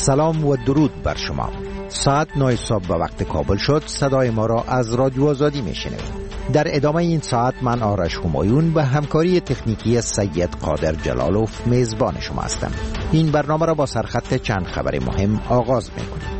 سلام و درود بر شما. ساعت 9 صبح به وقت کابل شد. صدای ما را از رادیو آزادی میشنوید. در ادامه این ساعت من آرش همایون به همکاری تکنیکی سید قادر جلالوف میزبان شما هستم. این برنامه را با سرخط چند خبر مهم آغاز میکنیم.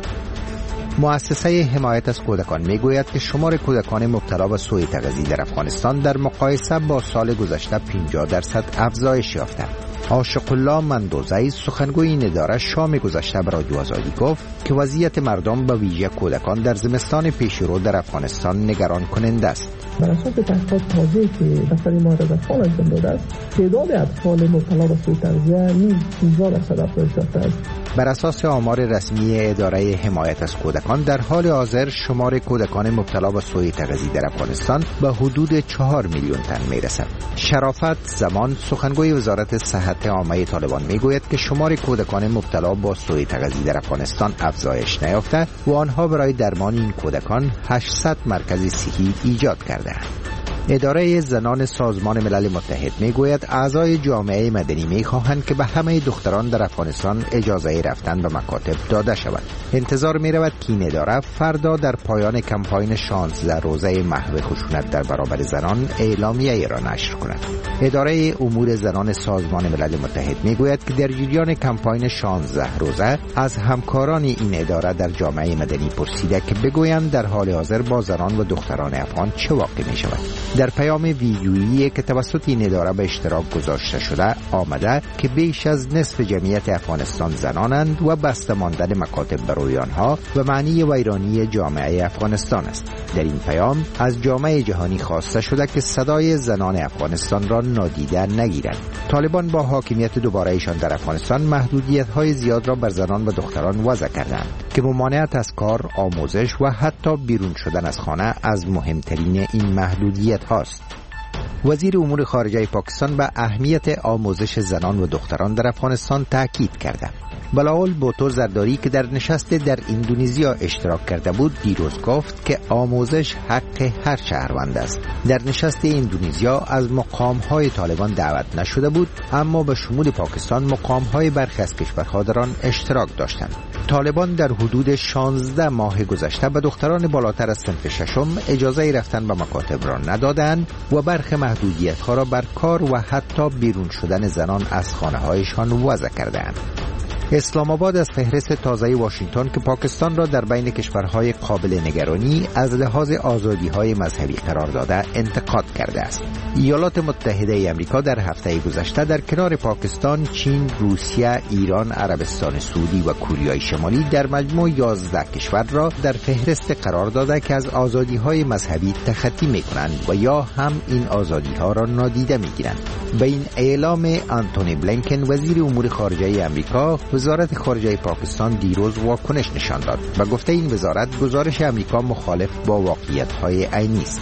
مؤسسه حمایت از کودکان میگوید که شمار کودکان مبتلا به سوء تغذیه در افغانستان در مقایسه با سال گذشته 50% افزایش یافته. عاشق الله مندوزی سخنگوی این اداره شام گذشته به رادیو آزادی گفت که وضعیت مردم به ویژه کودکان در زمستان پیشرو در افغانستان نگران کننده است. بر اساس تحقیقات تازه‌ای که دفتر امارات اطفال انجام داده است، تعداد اطفال مبتلا به سوء تغذیه نیز 15% افزایش یافته است. بر اساس آمار رسمی اداره حمایت از کودکان در حال حاضر شمار کودکان مبتلا به سوء تغذیه در افغانستان به حدود 4 میلیون تن میرسد. شرافت زمان سخنگوی وزارت صحت عامه طالبان میگوید که شمار کودکان مبتلا به سوء تغذیه در افغانستان افزایش نیافته و آنها برای درمان این کودکان 800 مرکز صحی ایجاد کرده‌اند. اداره زنان سازمان ملل متحد میگوید اعضای جامعه مدنی میخواهند که به همه دختران در افغانستان اجازه رفتن به مکاتب داده شود. انتظار میرود که این اداره فردا در پایان کمپاین 16 روزه محو خشونت در برابر زنان اعلامیه را نشر کند. اداره امور زنان سازمان ملل متحد میگوید که در جریان کمپاین 16 روزه از همکاران این اداره در جامعه مدنی پرسیده که بگویند در حال حاضر با زنان و دختران افغان چه واقع می شود. در پیام ویدیویی که توسط این اداره به اشتراک گذاشته شده آمده که بیش از نصف جمعیت افغانستان زنانند و بسته ماندن مکاتب برای آنها و معنی ویرانی جامعه افغانستان است. در این پیام از جامعه جهانی خواسته شده که صدای زنان افغانستان را نادیده نگیرند. طالبان با حاکمیت دوباره‌ایشان در افغانستان محدودیت‌های زیاد را بر زنان و دختران وضع کردند که ممانعت از کار، آموزش و حتی بیرون شدن از خانه از مهمترین این محدودیت هاست. وزیر امور خارجه پاکستان به اهمیت آموزش زنان و دختران در افغانستان تاکید کرده. بلاول بوتو زرداری که در نشست در اندونزیا اشتراک کرده بود دیروز گفت که آموزش حق هر شهروند است. در نشست اندونزیا از مقام‌های طالبان دعوت نشده بود، اما به شمول پاکستان مقام‌های برخی از کشورها در آن اشتراک داشتند. طالبان در حدود 16 ماه گذشته به دختران بالاتر از صنف ششم اجازه رفتن به مکاتب را ندادند و برخی محدودیت‌ها را بر کار و حتی بیرون شدن زنان از خانه‌هایشان وضع کردند. اسلام آباد از فهرست تازه واشنگتن که پاکستان را در بین کشورهای قابل نگرانی از لحاظ آزادی‌های مذهبی قرار داده انتقاد کرده است. ایالات متحده آمریکا در هفته گذشته در کنار پاکستان، چین، روسیه، ایران، عربستان سعودی و کره شمالی در مجموع 11 کشور را در فهرست قرار داده که از آزادی‌های مذهبی تخطی می‌کنند و یا هم این آزادی‌ها را نادیده می‌گیرند. به این اعلام آنتونی بلینکن وزیر امور خارجه آمریکا، وزارت خارجه پاکستان دیروز واکنش نشان داد و گفته این وزارت گزارش آمریکا مخالف با واقعیت‌های عینی است.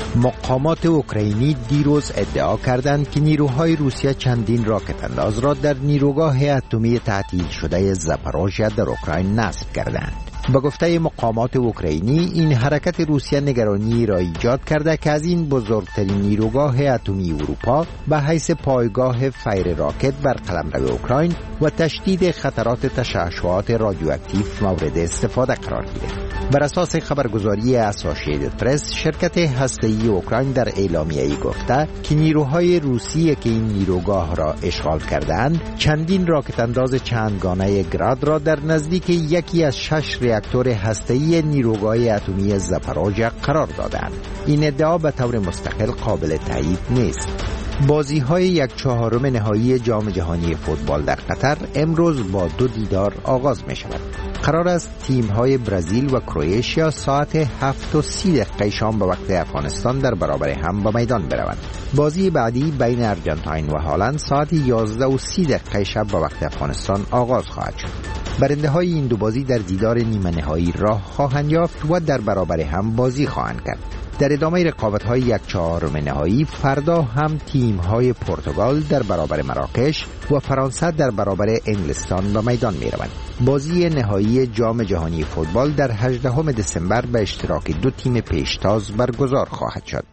مقامات اوکراینی دیروز ادعا کردند که نیروهای روسیه چندین راکت انداز را در نیروگاه اتمی تعطیل شده زاپاروژیا در اوکراین نصب کردند. به گفته مقامات اوکراینی این حرکت روسیه نگرانی را ایجاد کرده که از این بزرگترین نیروگاه اتمی اروپا به حیث پایگاه فیر راکت بر قلمرو اوکراین و تشدید خطرات تشعشعات رادیواکتیو مورد استفاده قرار گیرد. بر اساس خبرگزاری اسوسییتد پرس، شرکت هسته‌ای اوکراین در اعلامیه‌ای گفته که نیروهای روسیه که این نیروگاه را اشغال کردند چندین راکت انداز چندگانه گراد را در نزدیک یکی از 6 راکتور هسته‌ای نیروگاه اتمی زاپاروژیا قرار دادند. این ادعا به طور مستقل قابل تایید نیست. بازی‌های 1/4 نهایی جام جهانی فوتبال در قطر امروز با 2 دیدار آغاز می‌شود. قرار است تیم‌های برزیل و کرواتیا ساعت 7:30 شام به وقت افغانستان در برابر هم به میدان بروند. بازی بعدی بین ارژانتین و هلند ساعت 11:30 شب به وقت افغانستان آغاز خواهد شد. برنده‌های این دو بازی در دیدار نیمه نهایی راه خواهند یافت و در برابر هم بازی خواهند کرد. در ادامه رقابت‌های 1/4 نهایی فردا هم تیم‌های پرتغال در برابر مراکش و فرانسه در برابر انگلستان به میدان می‌روند. بازی نهایی جام جهانی فوتبال در 18 دسامبر به اشتراک 2 تیم پیشتاز برگزار خواهد شد.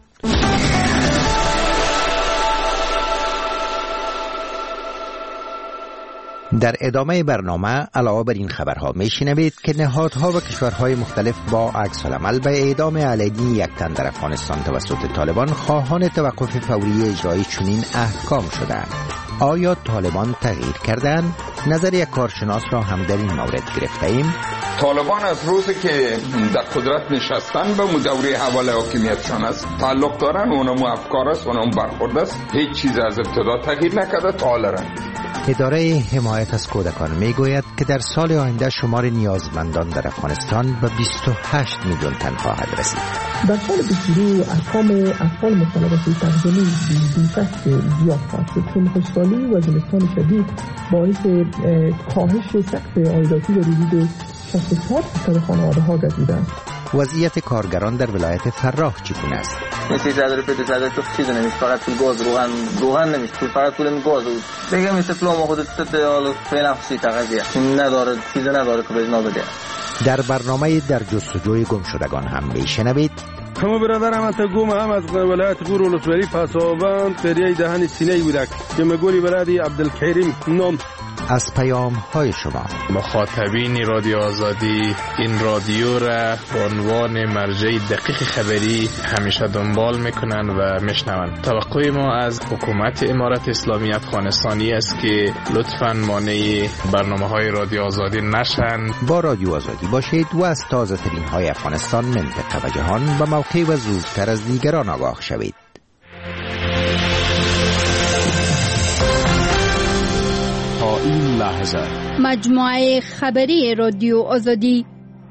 در ادامه برنامه علاوه بر این خبرها میشنوید که نهادها و کشورهای مختلف با عکس‌العمل به اعدام علنی یک تن در افغانستان توسط طالبان خواهان توقف فوری اجرای چنین احکام شدند. آیا طالبان تغییر کردند؟ نظر یک کارشناس را هم در این مورد گرفته‌ایم. طالبان از روزی که در قدرت نشستن به دوره حوال حاکمیتشان است تعلق دارن، اونم افکار است، اونم برخورد است، هیچ چیز از ابتدا تغییر نکرده تا حالا. اداره حمایت از کودکان میگوید که در سال آینده شمار نیازمندان در افغانستان به 28 میلیون تن خواهد رسید. در سال 2022 ارقام اطفال مبتلا به سوء تغذیه زیاد خواهد شد، چون خشکسالی و زمستان شدید باعث کاهش سقف عایداتی و وجود 64% خانواده‌ها گردیده است. وضعیت کارگران در ولایت فراه چگونه است؟ مثل زدر تو چیزی نمیشه، فقط پول گاز روغن نمیشه، فقط پول گاز دیگه مثل فلوم خودت حالا فعلا سی تقاضیه نداره، چیزی نداره که بزنا بده. در برنامه در جستجوی گمشدگان هم میشنوید. همه برادرم انت گم هم از ولایت غور ولسوالی پاسابند قریه دهن سینه بودک که مگولی برادی عبدالکریم نام. از پیام های شما مخاطبین رادیو آزادی این رادیو را به عنوان مرجع دقیق خبری همیشه دنبال میکنن و میشنون. توقع ما از حکومت امارت اسلامی افغانستانی است که لطفاً مانع برنامه‌های رادیو آزادی نشن. با رادیو آزادی باشید و از تازه ترین های افغانستان، منطقه و جهان به موقع و زودتر از دیگران آگاه شوید. این لحظه مجموعه خبری رادیو آزادی.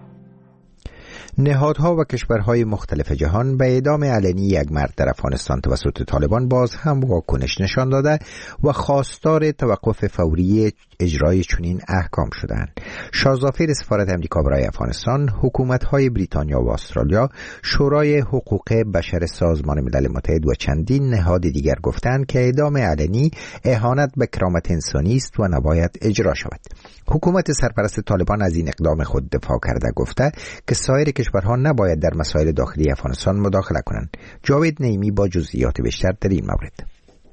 نهادها و کشورهای مختلف جهان به اعدام علنی یک مرد در افغانستان توسط طالبان باز هم واکنش نشان داده و خواستار توقف فوری اجرای چنین احکام شدند. شاهزافیر سفارت امریکا برای افغانستان، حکومت‌های بریتانیا و استرالیا، شورای حقوق بشر سازمان ملل متحد و چندین نهاد دیگر گفتند که اعدام علنی اهانت به کرامت انسانی است و نباید اجرا شود. حکومت سرپرست طالبان از این اقدام خود دفاع کرده گفته که سایر کشورها نباید در مسائل داخلی افغانستان مداخله کنند. جاوید نعیمی با جزئیات بیشتر در این مورد.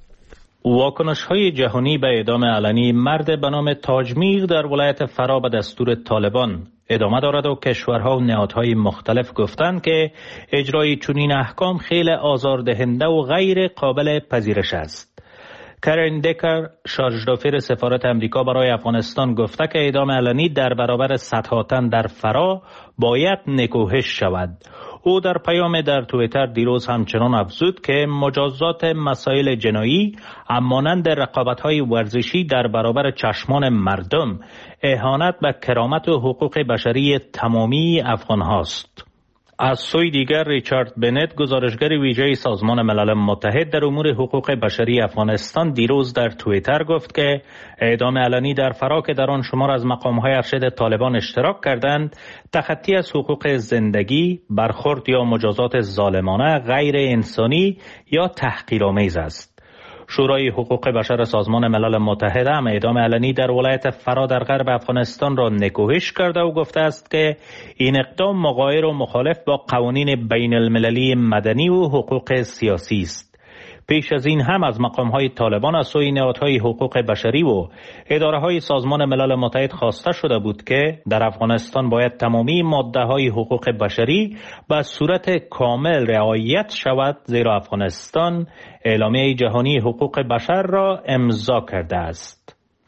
واکنش‌های جهانی به اعدام علنی مرد به نام تاجمیغ در ولایت فرا به دستور طالبان ادامه دارد و کشورها و نهادهای مختلف گفتند که اجرای چنین احکام خیلی آزاردهنده و غیر قابل پذیرش است. کرین دکر، شارژدافیر سفارت امریکا برای افغانستان گفته که اعدام علنی در برابر صدها تن در فرا باید نکوهش شود. او در پیام در توییتر دیروز همچنان افزود که مجازات مسائل جنایی همانند رقابت‌های ورزشی در برابر چشمان مردم اهانت به کرامت و حقوق بشری تمامی افغان هاست. از سوی دیگر ریچارد بنت، گزارشگر ویژه سازمان ملل متحد در امور حقوق بشری افغانستان، دیروز در توییتر گفت که اعدام علنی در فرا که در آن شمار از مقام‌های ارشد طالبان اشتراک کردند، تخطی از حقوق زندگی، برخورد یا مجازات ظالمانه، غیر انسانی یا تحقیرآمیز است. شورای حقوق بشر سازمان ملل متحد هم اعدام علنی در ولایت فرا در غرب افغانستان را نکوهش کرده و گفته است که این اقدام مغایر و مخالف با قوانین بین المللی مدنی و حقوق سیاسی است. پیش از این هم از مقام‌های طالبان از سوی نهادهای حقوق بشری و اداره‌های سازمان ملل متحد خواسته شده بود که در افغانستان باید تمامی ماده‌های حقوق بشری به صورت کامل رعایت شود، زیرا افغانستان اعلامیه جهانی حقوق بشر را امضا کرده است.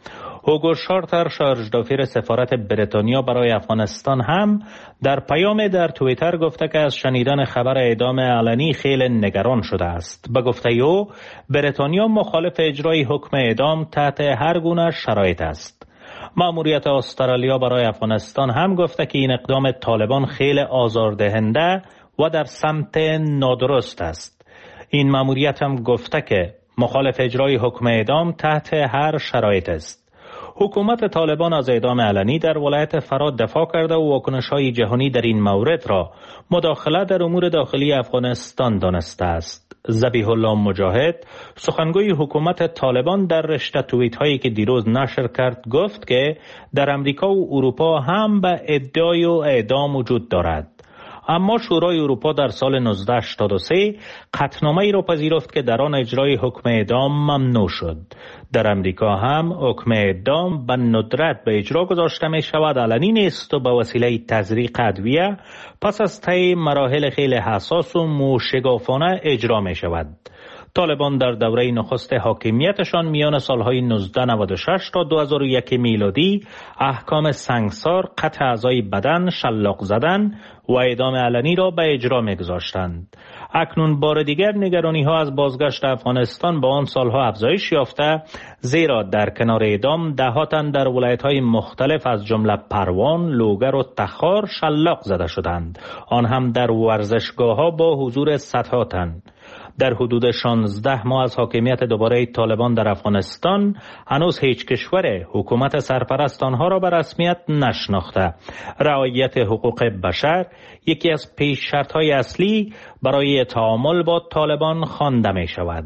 هوگو شارتر، شارژدافیر سفارت بریتانیا برای افغانستان، هم در پیام در توییتر گفته که از شنیدن خبر اعدام علنی خیلی نگران شده است. به گفته او، بریتانیا مخالف اجرای حکم اعدام تحت هر گونه شرایط است. مأموریت استرالیا برای افغانستان هم گفته که این اقدام طالبان خیلی آزاردهنده و در سمت نادرست است. این مأموریت هم گفته که مخالف اجرای حکم اعدام تحت هر شرایط است. حکومت طالبان از اعدام علنی در ولایت فرا دفاع کرده و واکنش‌های جهانی در این مورد را مداخله در امور داخلی افغانستان دانسته است. ذبیح الله مجاهد، سخنگوی حکومت طالبان، در رشته توییت‌هایی که دیروز نشر کرد گفت که در امریکا و اروپا هم به ادعای اعدام وجود دارد. اما شورای اروپا در سال 1983 قطعنامه ای را پذیرفت که در آن اجرای حکم اعدام ممنوع شد. در امریکا هم حکم اعدام به ندرت به اجرا گذاشته می شود، علنی نیست و به وسیله تزریق ادویه پس از طی مراحل خیلی حساس و موشگافانه اجرا می شود. طالبان در دوره نخست حاکمیتشان میان سالهای 1996 تا 2001 میلادی احکام سنگسار، قطع اعضای بدن، شلاق زدن و اعدام علنی را به اجرا می‌گذاشتند. اکنون بار دیگر نگرانی‌ها از بازگشت افغانستان به آن سالها افزایش یافته، زیرا در کنار اعدام ده‌ها تن در ولایت‌های مختلف از جمله پروان، لوگر و تخار شلاق زده شدند، آن هم در ورزشگاه‌ها با حضور صدها تن. در حدود 16 ماه از حاکمیت دوباره طالبان در افغانستان هنوز هیچ کشور حکومت سرپرست آنها را به رسمیت نشناخته. رعایت حقوق بشر یکی از پیش شرط‌های اصلی برای تعامل با طالبان خوانده می شود.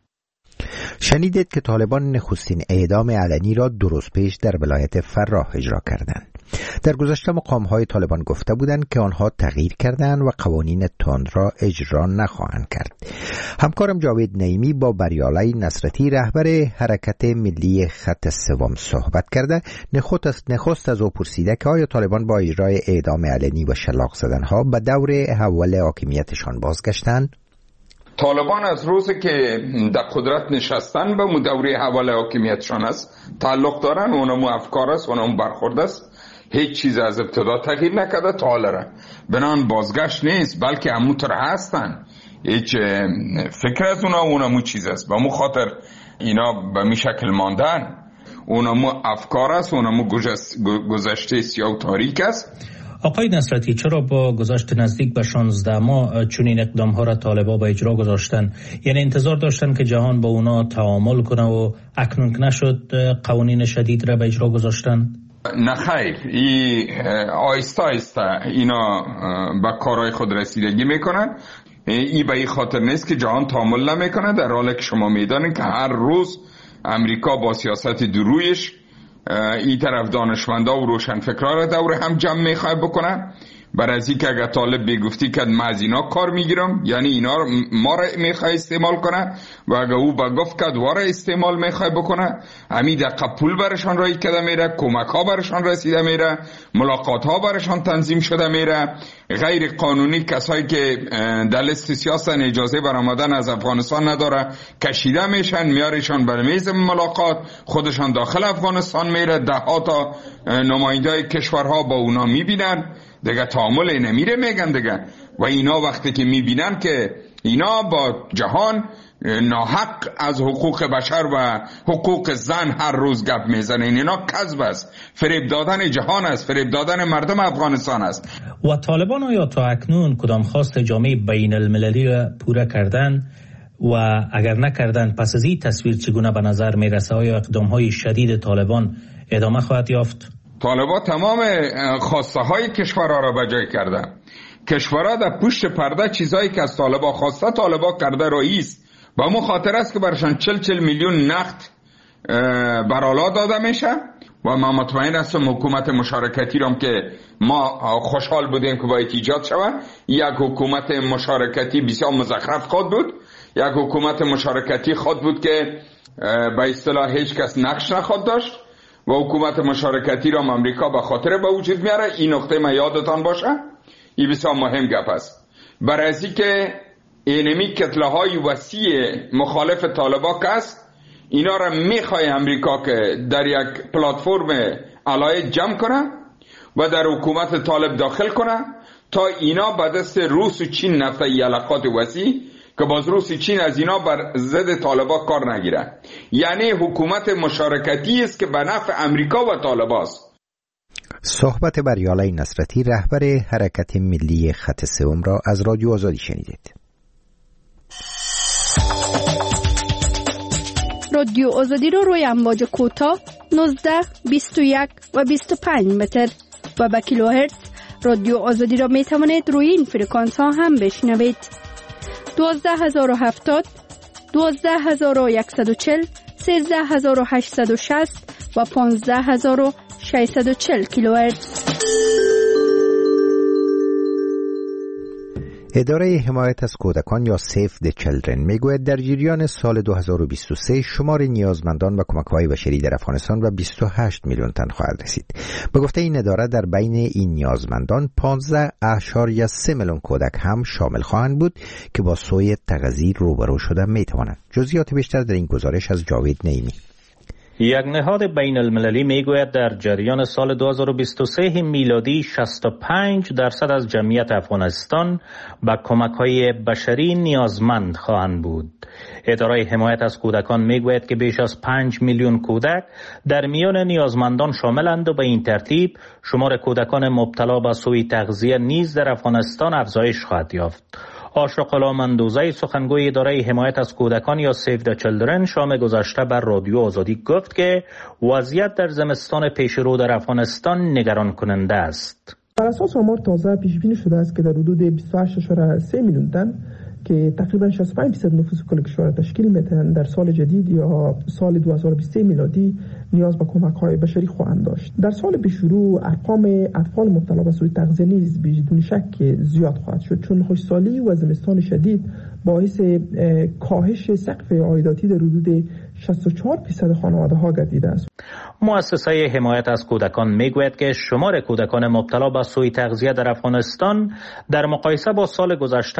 شنیدید که طالبان نخستین اعدام علنی را 2 روز پیش در ولایت فراه اجرا کردند. در گذشته مقام‌های طالبان گفته بودند که آنها تغییر کردند و قوانین تند را اجرا نخواهند کرد. همکارم جاوید نعیمی با بریالای نصرتی رهبر حرکت ملی خط سوم صحبت کرده. نخست از او پرسیده که آیا طالبان با اجرای اعدام علنی و شلاق زدنها به دور اول حاکمیتشان بازگشتند؟ طالبان از روزی که در قدرت نشستن به دوره اول حاکمیتشان است تعلق دارن، اونمو افکار است، اونمو برخورد است. هیچ چیز از ابتدا تغییر نکرده تا حالا. بنان بازگشت نیست، بلکه همونطور هستن. هیچ فکر از اونمو چیز است. به مو خاطر اینا به می شکل ماندن. اونمو افکار است، اونمو گذشته سیاه و تاریک است. آقای نصرتی، چرا با گذشت نزدیک به 16 ماه چنین اقدام ها را طالبان به اجرا گذاشتن؟ یعنی انتظار داشتن که جهان با اونا تعامل کنه و اکنون که نشد قوانین شدید را به اجرا گذاشتن؟ نه خیر، آیسته آیسته اینا به کارهای خود رسیدگی میکنن. این به این خاطر نیست که جهان تعامل نمیکنه، در حالی که شما میدانید که هر روز امریکا با سیاست درویش این طرف دانشمندا و روشنفکرا را دور هم جمع میخواد بکنه. برای از اینکه اگر طالب بگفتی که من از اینا کار میگیرم، یعنی اینا ما را میخواد استعمال کنه، و اگر او بگفت که دواره استعمال میخواد بکنه، همین دقیقه پول برشان رایی کده میره، کمک ها برشان رسیده میره، ملاقات ها برشان تنظیم شده میره. غیر قانونی کسایی که در لیست سیاست اجازه برآمدن از افغانستان نداره کشیده میشن، میارشان بر میز ملاقات، خودشان داخل افغانستان میره، ده ها تا نماینده کشورها با اونا میبینن، دیگه تعامل نمیره میگن دیگه. و اینا وقتی که میبینن که اینا با جهان ناحق از حقوق بشر و حقوق زن هر روز گپ میزنن، اینا کذب است، فریب دادن جهان است، فریب دادن مردم افغانستان است. و طالبان آیا تا اکنون کدام خواست جامعه بین المللی را پوره کردن؟ و اگر نکردن پس از این تصویر چگونه به نظر میرسه؟ آیا اقدام های شدید طالبان ادامه خواهد یافت؟ طالبان تمام خواسته های کشورها را بجای کرده. کشورها در پشت پرده چیزایی که از طالبان خواسته طالبان کرده رئیس و مو خاطر است که برشان 40 میلیون نقد برالا داده میشه. و من مطمئن هستم حکومت مشارکتی را که ما خوشحال بودیم که باید ایجاد شود، یک حکومت مشارکتی بسیار مزخرف خود بود، یک حکومت مشارکتی خود بود که به اصطلاح هیچ کس نقش نخواد داشت، و حکومت مشارکتی را امریکا به خاطر به وجود میاره. این نقطه ما یادتان باشه، این بسیار مهم گپ است. برای از اینکه اینمی کتله های وسیع مخالف طالبان که است، اینا را میخواه امریکا که در یک پلتفرم علایق جمع کنه و در حکومت طالب داخل کنه تا اینا به دست روس و چین نفته یلقات وسیع که باز روس و چین از اینا بر ضد طالبان کار نگیره. یعنی حکومت مشارکتی است که به نفع امریکا و طالبان است. صحبت بریالای نصرتی رهبر حرکت ملی خط سوم را از رادیو آزادی شنیدید. رادیو آزادی رو روی امواج کوتاه 19, 21 و 25 متر و با کیلوهرتز رادیو آزادی را می توانید روی این فرکانس ها هم بشنوید. 12070 12140 13860 و 15640 کیلوهرتز. اداره حمایت از کودکان یا سیف د چیلدرن میگوید در جریان سال 2023 شمار نیازمندان و کمک‌های بشری در افغانستان به 28 میلیون تن خواهد رسید. به گفته این اداره در بین این نیازمندان 15.3 میلیون کودک هم شامل خواهند بود که با سوء تغذیه روبرو شده میتوانند. جزئیات بیشتر در این گزارش از جاوید نعیمی. یک نهاد بین المللی میگوید در جریان سال 2023 میلادی 65% از جمعیت افغانستان به کمک‌های بشری نیازمند خواهند بود. اداره حمایت از کودکان میگوید که بیش از 5 میلیون کودک در میان نیازمندان شاملند و به این ترتیب شمار کودکان مبتلا به سوء تغذیه نیز در افغانستان افزایش خواهد یافت. آشرق مندوزی سخنگوی اداره حمایت از کودکان یا سیو د چیلدرن شام گذشته بر رادیو آزادی گفت که وضعیت در زمستان پیش رو در افغانستان نگران کننده است. بر اساس آمار تازه پیش بینی شده است که در حدود 28.3 میلیون تن که تقریبا 65% نفوس کل کشور تشکیل می‌دهند در سال جدید یا سال 2023 میلادی نیاز به کمک‌های بشری خواهند داشت. در سال پیش رو ارقام اطفال مبتلا به سوء تغذیه نیز بدون شک زیاد خواهد شد، چون خشکسالی و زمستان شدید باعث کاهش سقف عایداتی در حدود 64% خانواده‌ها گردیده است. مؤسسه حمایت از کودکان میگوید که شمار کودکان مبتلا به سوء تغذیه در افغانستان در مقایسه با سال گذشته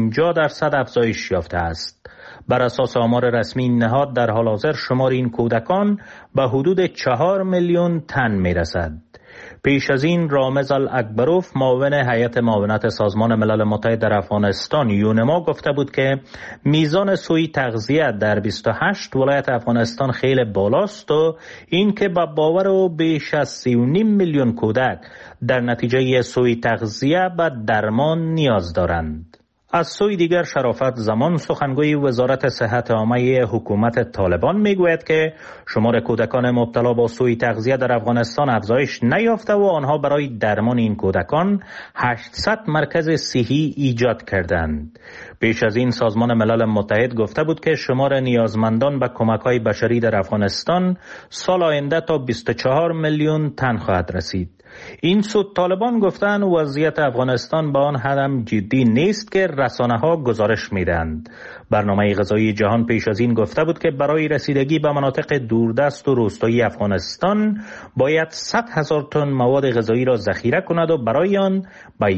50% افزایش یافته است. بر اساس آمار رسمی این نهاد در حال حاضر شمار این کودکان به حدود 4 میلیون تن میرسد. پیش از این رامز الاکبروف معاون هیئت معاونت سازمان ملل متحد در افغانستان یونما گفته بود که میزان سوء تغذیه در 28 ولایت افغانستان خیلی بالاست و این که به باور او بیش از 3.5 میلیون کودک در نتیجه سوء تغذیه به درمان نیاز دارند. از سوی دیگر شرافت زمان سخنگوی وزارت صحت عامه حکومت طالبان میگوید که شمار کودکان مبتلا با سوء تغذیه در افغانستان افزایش نیافته و آنها برای درمان این کودکان 800 مرکز صحی ایجاد کردند. پیش از این سازمان ملل متحد گفته بود که شمار نیازمندان به کمک‌های بشری در افغانستان سال آینده تا 24 میلیون تن خواهد رسید. این سود طالبان گفتند وضعیت افغانستان با آن حد جدی نیست که رسانه‌ها گزارش می‌دهند. برنامه غذایی جهان پیش از این گفته بود که برای رسیدگی به مناطق دوردست و روستایی افغانستان باید 100,000 تن مواد غذایی را ذخیره کند و برای آن به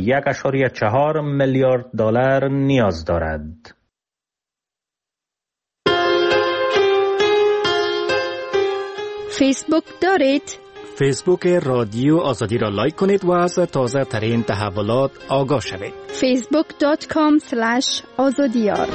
1.4 میلیارد دلار نیاز دارد. فیسبوک دارید؟ فیسبوک رادیو آزادی را لایک کنید و از تازه ترین تحولات آگاه شوید. facebook.com/azadiyar.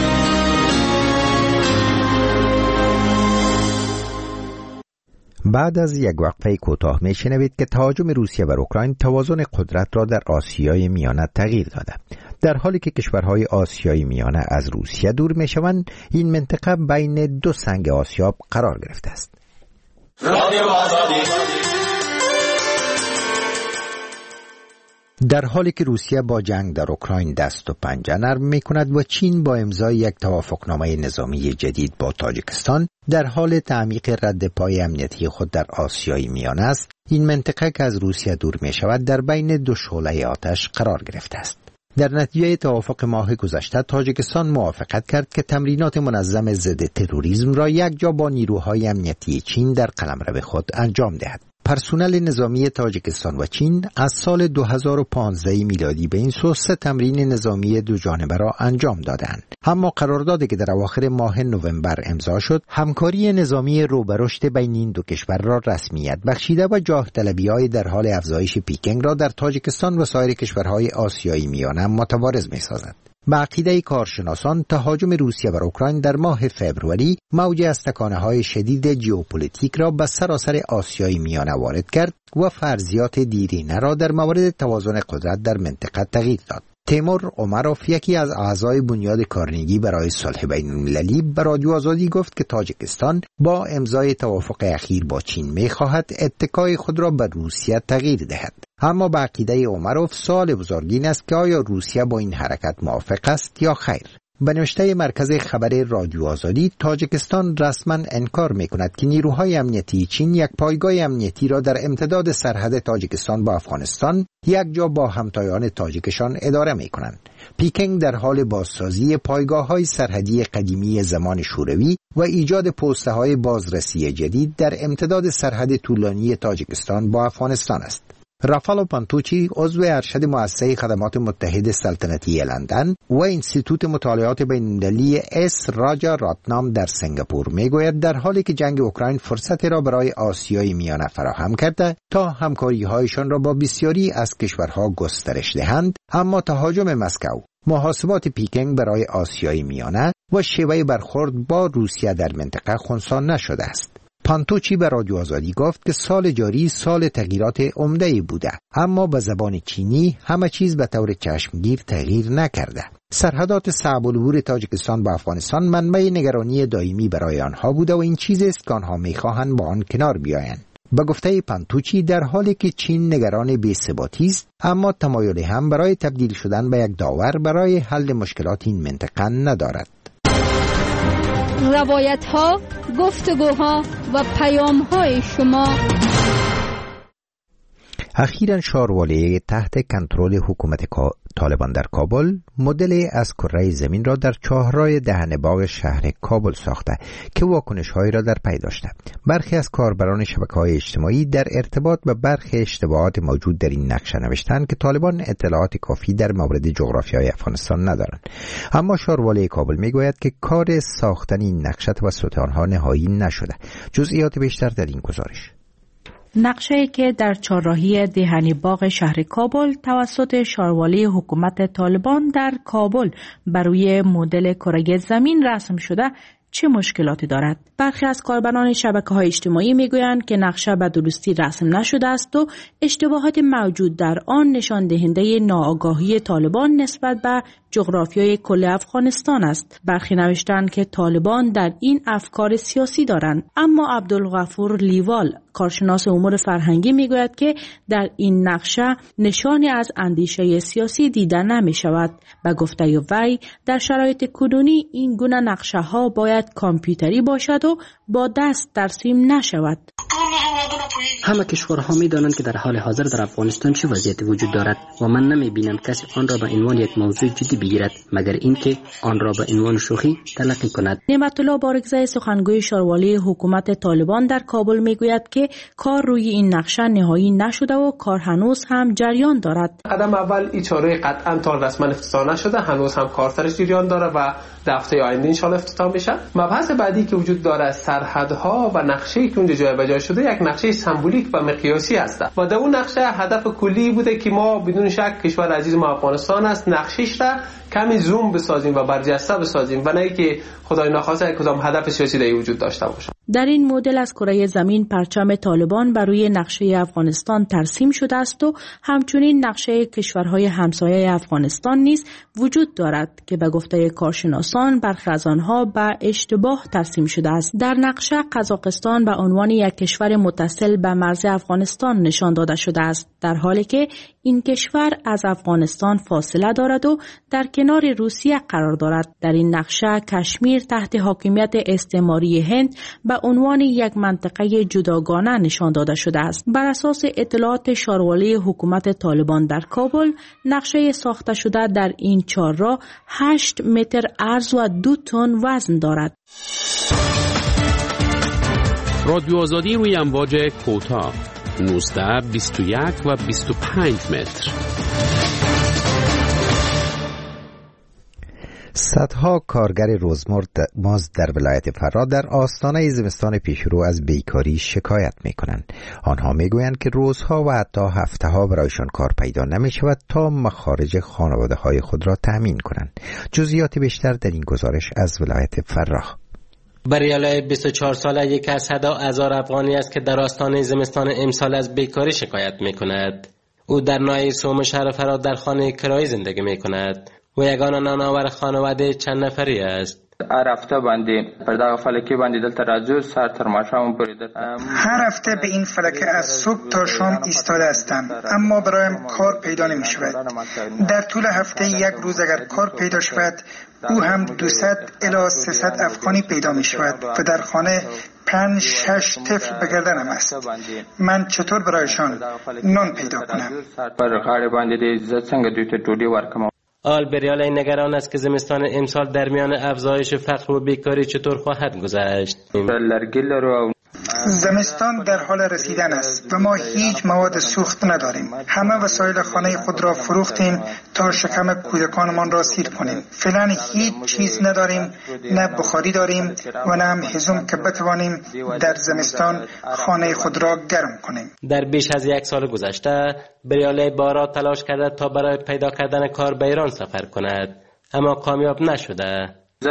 بعد از یک وقفه کوتاه میشنوید که تهاجم روسیه بر اوکراین توازن قدرت را در آسیای میانه تغییر داده. در حالی که کشورهای آسیای میانه از روسیه دور میشوند، این منطقه بین دو سنگ آسیاب قرار گرفته است. در حالی که روسیه با جنگ در اوکراین دست و پنجه نرم می کند و چین با امضای یک توافقنامه نظامی جدید با تاجیکستان در حال تعمیق رد پای امنیتی خود در آسیای میانه است، این منطقه که از روسیه دور می شود در بین دو شعله آتش قرار گرفته است. در نتیجه توافق ماه گذشته تاجیکستان موافقت کرد که تمرینات منظم ضد تروریسم را یک جا با نیروهای امنیتی چین در قلمرو خود انجام دهد. پرسنل نظامی تاجیکستان و چین از سال 2015 میلادی به این سو 3 تمرین نظامی دو جانبه را انجام دادند. اما قراردادی که در اواخر ماه نوامبر امضا شد، همکاری نظامی رو به رشد بین این دو کشور را رسمیت بخشیده و جاه طلبی‌های در حال افزایش پیکنگ را در تاجیکستان و سایر کشورهای آسیایی میانه متوارز می‌سازد. به عقیده کارشناسان، تهاجم روسیه بر اوکراین در ماه فوریه موج استکانه‌های شدید ژئوپلیتیک را به سراسر آسیای میانه وارد کرد و فرضیات دیرینه را در مورد توازن قدرت در منطقه تغییر داد. تیمور عمروف، یکی از اعضای بنیاد کارنگی برای صلح بین المللی، به رادیو آزادی گفت که تاجیکستان با امضای توافق اخیر با چین می‌خواهد اتکای خود را به روسیه تغییر دهد. اما به عقیده عمروف سوال بزرگ این است که آیا روسیه با این حرکت موافق است یا خیر؟ به نوشته مرکز خبر رادیو آزادی، تاجیکستان رسما انکار می‌کند که نیروهای امنیتی چین یک پایگاه امنیتی را در امتداد سرحد تاجیکستان با افغانستان یک جا با همتایان تاجیکشان اداره می‌کنند. پیکنگ در حال بازسازی پایگاه‌های سرحدی قدیمی زمان شوروی و ایجاد پست‌های بازرسی جدید در امتداد سرحد طولانی تاجیکستان با افغانستان است. رافالو پانتوچی، عضو ارشد مؤسسه خدمات متحد سلطنتی لندن و انستیتوت مطالعات بین‌المللی اس راجا راتنام در سنگاپور میگوید در حالی که جنگ اوکراین فرصتی را برای آسیای میانه فراهم کرده تا همکاری‌هایشان را با بسیاری از کشورها گسترش دهند، اما تهاجم مسکو، محاسبات پیکنگ برای آسیای میانه و شیوه برخورد با روسیه در منطقه خنثی نشده است. پانتوچی به رادیو آزادی گفت که سال جاری سال تغییرات عمده‌ای بوده، اما به زبان چینی همه چیز به طور چشمگیر تغییر نکرده. سرحدات صعب العبور تاجیکستان با افغانستان منبع نگرانی دائمی برای آنها بوده و این چیزی است که آنها می‌خواهند با آن کنار بیایند. به گفته پانتوچی، در حالی که چین نگران بی‌ثباتی است، اما تمایلی هم برای تبدیل شدن به یک داور برای حل مشکلات این منطقه ندارد. روایت‌ها، گفتگوها و پیام‌های شما. اخیراً شاروالیه تحت کنترل حکومت طالبان در کابل مدلی از کره زمین را در چهارراه دهن باغ شهر کابل ساخته که واکنش‌هایی را در پی داشته. برخی از کاربران شبکه‌های اجتماعی در ارتباط به برخی اشتباهات موجود در این نقشه نوشتند که طالبان اطلاعات کافی در مورد جغرافیای افغانستان ندارند. اما شاروالی کابل میگوید که کار ساختن این نقشه توسط آنها نهایی نشده. جزئیات بیشتر در این گزارش. نقشه‌ای که در چهارراهی دهنی باغ شهر کابل توسط شاروالی حکومت طالبان در کابل بر روی مدل کره زمین رسم شده چه مشکلاتی دارد؟ برخی از کاربران شبکه‌های اجتماعی میگویند که نقشه به درستی رسم نشده است و اشتباهات موجود در آن نشان دهنده ناآگاهی طالبان نسبت به جغرافیای کل افغانستان است. برخی نوشتند که طالبان در این افکار سیاسی دارند، اما عبدالغفور لیوال، کارشناس امور فرهنگی، میگوید که در این نقشه نشانی از اندیشه سیاسی دیده نمی شود. به گفته وی، در شرایط کنونی این گونه نقشه ها باید کامپیوتری باشد و با دست ترسیم نشود. همه کشورها می دانند که در حال حاضر در افغانستان چه وضعیتی وجود دارد و من نمی بینم کسی آن را به عنوان یک موضوع جدی بگیرد مگر اینکه آن را به عنوان شوخی تلقی کند. نعمت الله بارگزای، سخنگوی شاروالی حکومت طالبان در کابل، میگوید که کار روی این نقشه نهایی نشده و کار هنوز هم جریان دارد. قدم اول این چاره قطعا تا رسما افتتاح نشده، هنوز هم کار سرش جریان داره و در هفته آینده ان شاء الله افتتاح میشه. مبحث بعدی که وجود داره سرحدها و نقشه‌ای که اونجا جابجا شده یک نقشه سمبولیک و مقیاسی است و در اون نقشه هدف کلی بوده که ما بدون شک کشور عزیز ما افغانستان است، نقشش را کمی زوم بسازیم و برجسته بسازیم و نه که خدای نخواسته کدام هدف سیاسی در وجود داشته باشه. در این مدل از کره زمین پرچم طالبان بر روی نقشه افغانستان ترسیم شده است و همچنین نقشه کشورهای همسایه افغانستان نیز وجود دارد که به گفته کارشناسان برخی از آنها به اشتباه ترسیم شده است. در نقشه قزاقستان به عنوان یک کشور متصل به مرز افغانستان نشان داده شده است، در حالی که این کشور از افغانستان فاصله دارد و در کنار روسیه قرار دارد. در این نقشه کشمیر تحت حاکمیت استعماری هند به عنوان یک منطقه جداگانه نشان داده شده است. بر اساس اطلاعات شاروالی حکومت طالبان در کابل، نقشه ساخته شده در این چهارراه 8 متر عرض و 2 تن وزن دارد. رادیو آزادی روی امواج کوتاه 19، 21 و 25 متر. صدها کارگر رزماز در ولایت فرا در آستانه زمستان پیشرو از بیکاری شکایت می‌کنند. آنها می‌گویند که روزها و حتی هفته‌ها برایشان کار پیدا نمی‌شود تا مخارج خانواده‌های خود را تأمین کنند. جزئیات بیشتر در این گزارش از ولایت فرا. بریالای 24 ساله یک از صدا هزار افغانی است که در آستانه زمستان امسال از بیکاری شکایت می‌کند. او در ناحیه سوم شهر فرا در خانه کرایی زندگی می‌کند و یگانه نانآور خانواده چند نفری است. هر هفته باندې پر دغه فلکه باندې دلته راځو سر تر ماښام پورې. هر هفته به این فلکه از صبح تا شام ایستاده هستم، اما برایم کار پیدا نمی شود. در طول هفته یک روز اگر کار پیدا شود او هم 200 الی 300 افغانی پیدا می شود و در خانه 5-6 طفل به گردنم است. من چطور برایشان نان پیدا کنم؟ پر غاړه باندې دې زه څنګه دوی ته ډوډۍ ورکوم. آلبریالی نگران است که زمستان امسال در میان افزایش فقر و بیکاری چطور خواهد گذشت. زمستان در حال رسیدن است و ما هیچ مواد سوخت نداریم. همه وسایل خانه خود را فروختیم تا شکم کودکانمان را سیر کنیم. فعلا هیچ چیز نداریم، نه بخاری داریم و نه هم هزوم که بتوانیم در زمستان خانه خود را گرم کنیم. در بیش از 1 سال گذشته بریالی بارا تلاش کرده تا برای پیدا کردن کار به ایران سفر کند، اما کامیاب نشده.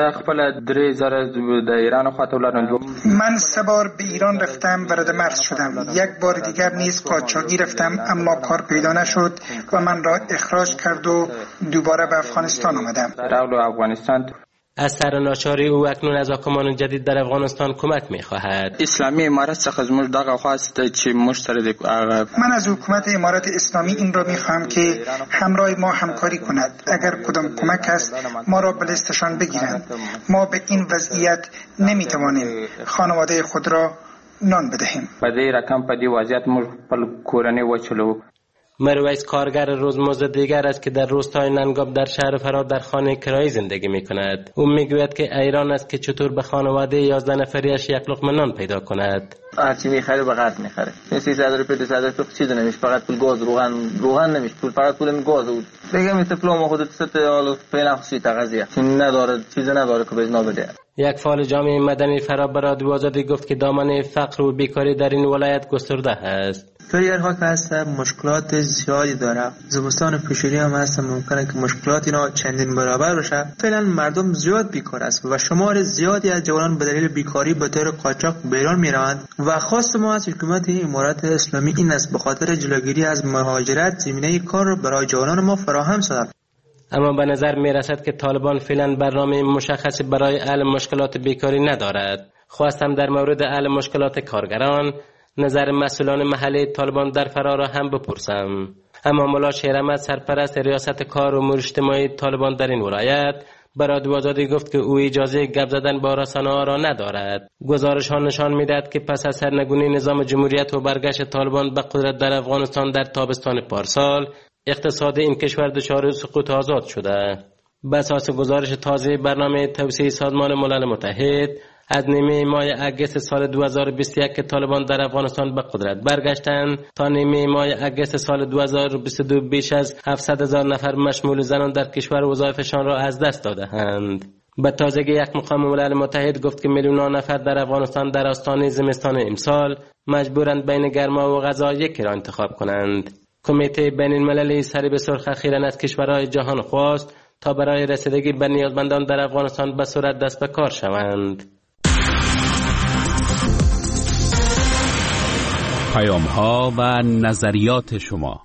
من 3 بار به ایران رفتم و رد مرز شدم. 1 بار دیگر نیز قاچاقی رفتم اما کار پیدا نشد و من را اخراج کرد و دوباره به افغانستان آمدم. از سر ناچاری او اکنون از حاکمان جدید در افغانستان کمک می‌خواهد. اسلامی امارت څخه زموږ دغه خواست چې موږ سره من از حکومت امارت اسلامی این را می‌خواهم که همراه ما همکاری کند. اگر کدام کمک است ما را به لیستشان بگیرند. ما به این وضعیت نمی‌توانیم خانواده خود را نان بدهیم. په دې رقم په دې وضعیت موږ خپل کورنۍ وچلو. مرویس کارگر روزمزد دیگر است که در روستای ننگاب در شهر فراد در خانه کرایی زندگی می کند. او می گوید که ایران است که چطور به خانواده 11 نفریش 1 لقمه نان پیدا کند. هرچی میخره به قد میخره. 300 روپیه 200 روپیه چیزی نمیشه، فقط پول گاز روغن نمیشه، پول فقط پول گاز بود. دیگه مثل پلوم خودت ست حالا فنخسی تقضیه نداره، چیزی نداره که بزنا بده. یک فعال جامعه مدنی فرا به رادیو آزادی گفت که دامنه فقر و بیکاری در این ولایت گسترده است. کاریرها که هست مشکلات زیادی داره. زمستان پیشری هم هست، ممکنه که مشکلات اینا چندین برابر بشه. فعلا مردم زیاد بیکار است و شمار زیادی از جوانان به دلیل بیکاری به طور قاچاق به ایران میروند و خواست ما از حکومت امارات اسلامی این است به خاطر جلوگیری از مهاجرت زمینه کار برای جوانان ما فراهم سازد. اما به نظر می رسد که طالبان فعلا برنامه مشخصی برای حل مشکلات بیکاری ندارد. خواستم در مورد حل مشکلات کارگران نظر مسئولان محلی طالبان در فرار را هم بپرسم. اما مولا شیر احمد سرپرست ریاست کار و امور اجتماعی طالبان در این ولایت به رادیو آزادی گفت که او اجازه گپ زدن با رسانه‌ها را ندارد. گزارش ها نشان می‌دهد که پس از سرنگونی نظام جمهوریت و برگشت طالبان به قدرت در افغانستان در تابستان پارسال، اقتصاد این کشور دچار سقوط آزاد شده. بر اساس گزارش تازه برنامه توسعه سازمان ملل متحد از نیمه ماه اگست سال 2021 که طالبان در افغانستان به قدرت برگشتند تا نیمه ماه اگست سال 2022 بیش از 700,000 نفر مشمول زنان در کشور وظایفشان را از دست داده‌اند. به تازگی یک مقام ملل متحد گفت که میلیون‌ها نفر در افغانستان در آستانه زمستان امسال مجبورند بین گرما و غذا یکی را انتخاب کنند. کمیته بین‌المللی صلیب سرخ اخیراً از کشورهای جهان خواست تا برای رسیدگی به نیازمندان در افغانستان به سرعت دست به کار شوند. پیام‌ها و نظریات شما.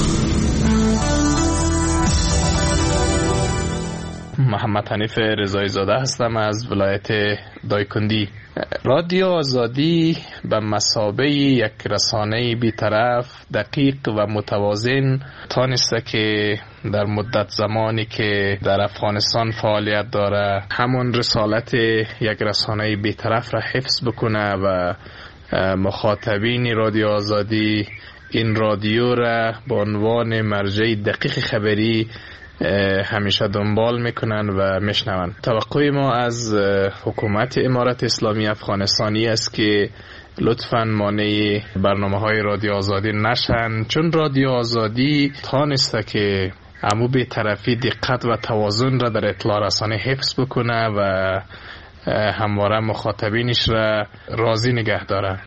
محمد حنیف رضایی زاده هستم از ولایت دایکندی. رادیو آزادی به مثابه یک رسانه بی‌طرف، دقیق و متوازن تانسته که در مدت زمانی که در افغانستان فعالیت داره همون رسالت یک رسانه بی‌طرف را حفظ بکنه و مخاطبین رادیو آزادی این رادیو را به عنوان مرجع دقیق خبری همیشه دنبال میکنن و میشنون. توقع ما از حکومت امارت اسلامی افغانستانی است که لطفاً مانع برنامه‌های رادیو آزادی نشن، چون رادیو آزادی تانسته که امو به طرفی دقت و توازن را در اطلاع رسانی حفظ بکنه و همواره مخاطبینش را راضی نگه داره.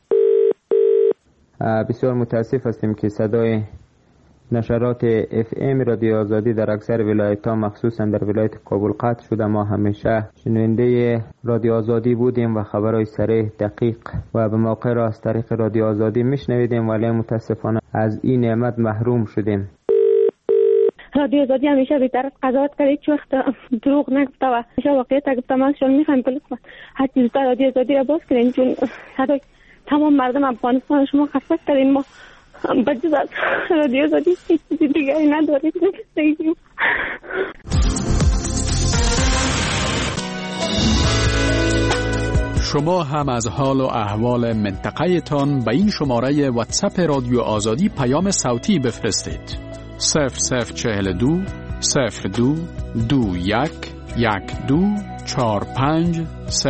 بسیار متاسف هستیم که صدای نشرات FM رادیو آزادی در اکثر ولایت‌ها مخصوصا در ولایت کابل قطع شده. ما همیشه شنونده رادیو آزادی بودیم و خبرهای صریح، دقیق و به موقع را از طریق رادیو آزادی میشنویدیم، ولی متاسفانه از این نعمت محروم شدیم. رادیو آزادی همیشه بی‌طرف قضاوت کرد، هیچ وقت دروغ نگفته و همیشه واقعیت گفته. من شما میخوایم که لطفا هر چیز در رادیو آزادی را باز کنین، چون صدای تمام مردم افغانستان شما خفه کردین. ما بجز از رادیو آزادی هیچ چیزی دیگری نداریم. شما هم از حال و احوال منطقه تان به این شماره واتساپ رادیو آزادی پیام صوتی بفرستید. 0042 02 21 12 45